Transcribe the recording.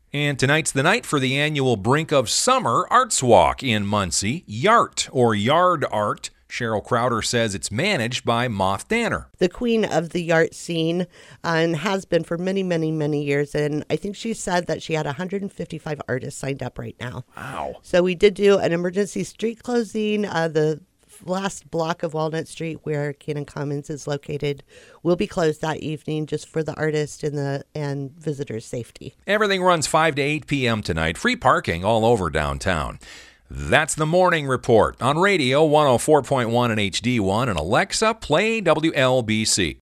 And tonight's the night for the annual Brink of Summer Arts Walk in Muncie. YART, or Yard Art. Cheryl Crowder says it's managed by Moth Danner. The queen of the yard scene, and has been for many, many, many years. And I think she said that she had 155 artists signed up right now. Wow. So we did do an emergency street closing. The last block of Walnut Street, where Cannon Commons is located, will be closed that evening just for the artists and visitors' safety. Everything runs 5 to 8 p.m. tonight. Free parking all over downtown. That's the Morning Report on Radio 104.1 and HD1, and Alexa, play WLBC.